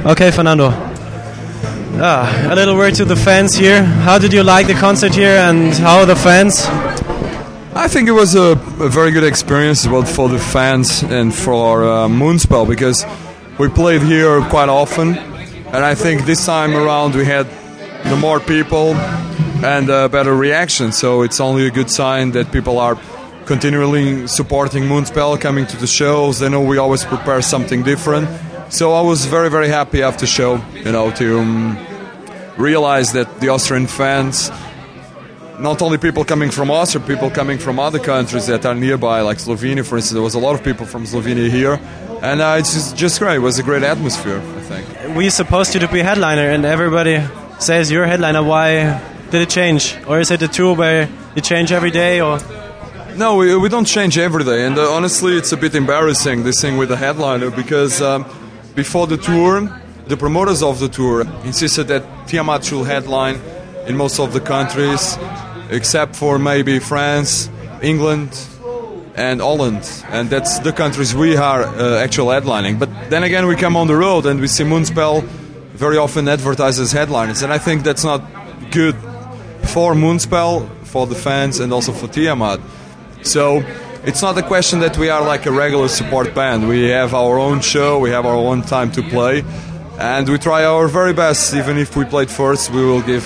Okay, Fernando. A little word to the fans here. How did you like the concert here, and how are the fans? I think it was a very good experience both for the fans and for Moonspell, because we played here quite often, and I think this time around we had more people and a better reaction, so it's only a good sign that people are continually supporting Moonspell, coming to the shows. They know we always prepare something different, so I was very, very happy after show, to realize that the Austrian fans, not only people coming from Austria, people coming from other countries that are nearby, like Slovenia, for instance. There was a lot of people from Slovenia here, and it's just great. It was a great atmosphere, I think. We supposed you to be headliner, and everybody says you're headliner. Why did it change? Or is it a tour where you change every day? Or no, we don't change every day, and honestly, it's a bit embarrassing, this thing with the headliner, because before the tour, the promoters of the tour insisted that Tiamat should headline in most of the countries, except for maybe France, England, and Holland, and that's the countries we are actually headlining. But then again, we come on the road and we see Moonspell very often advertised as headliners, and I think that's not good for Moonspell, for the fans, and also for Tiamat. So it's not a question that we are like a regular support band. We have our own show, we have our own time to play, and we try our very best. Even if we played first, we will give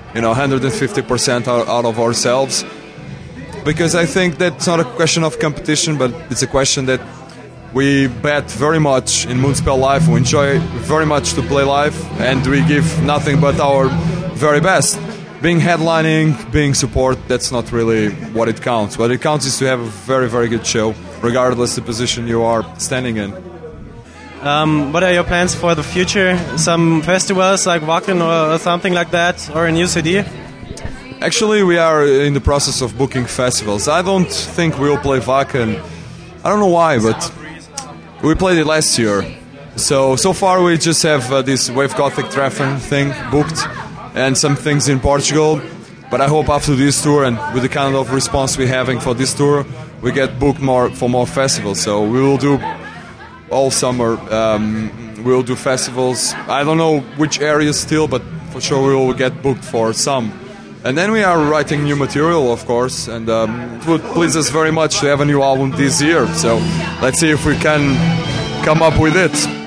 150% out of ourselves, because I think that's not a question of competition, but it's a question that we bet very much in Moonspell live. We enjoy very much to play live, and we give nothing but our very best. Being headlining, being support, that's not really what it counts. What it counts is to have a very, very good show, regardless the position you are standing in. What are your plans for the future? Some festivals like Wacken or something like that, or a new CD? Actually, we are in the process of booking festivals. I don't think we'll play Wacken. I don't know why, but we played it last year. So far we just have this Wave Gothic Treffen thing booked and some things in Portugal. But I hope after this tour, and with the kind of response we're having for this tour, we get booked for more festivals. So we will do all summer. We'll do festivals. I don't know which areas still, but for sure we will get booked for some. And then we are writing new material, of course, and it would please us very much to have a new album this year. So let's see if we can come up with it.